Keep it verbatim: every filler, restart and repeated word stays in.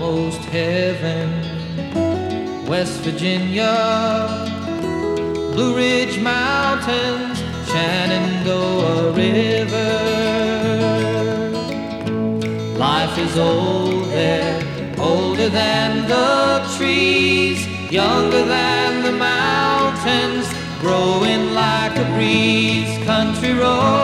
almost heaven. West Virginia, Blue Ridge Mountains, Shenandoah River. Life is old there, older than the trees, younger than the mountains, growing like a breeze. Country road